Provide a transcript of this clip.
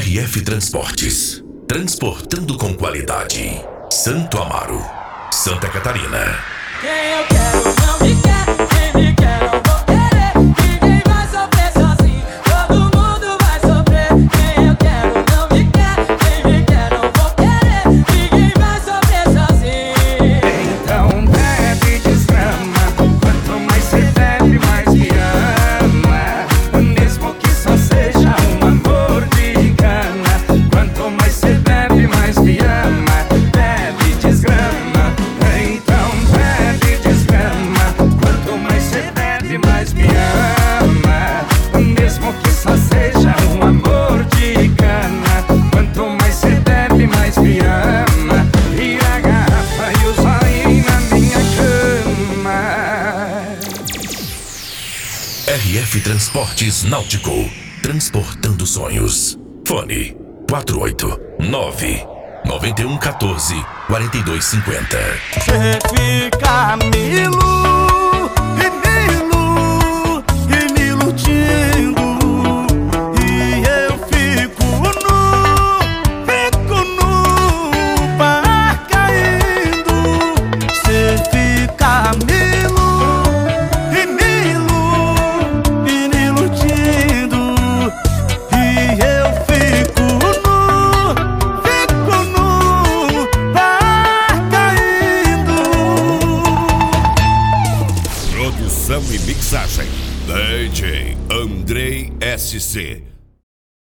RF Transportes, transportando com qualidade. Santo Amaro, Santa Catarina. Quem eu quero não me quer, quem me quer não vou querer. Ninguém vai sofrer sozinho, todo mundo vai sofrer. Quem eu quero não me quer, quem me quer não vou querer. Ninguém vai sofrer sozinho. Então bebe e desgrama, quanto mais cê bebe, mais me ama. Mesmo que só seja um amor de cana. Quanto mais cê bebe, mais me ama. Bebe e desgrama, então bebe e desgrama. Quanto mais cê bebe, mais me ama. Mesmo que só seja um amor de cana. Quanto mais cê bebe, mais me ama. E a garrafa e o zóio na minha cama. RF Transportes Náutico, transportando sonhos. Fone 489-9114-4250. Cê fica me iludindo e eu fico no bar caindo. Cê fica me iludindo e eu fico no bar caindo. Produção e mixagem DJ Andrei SC.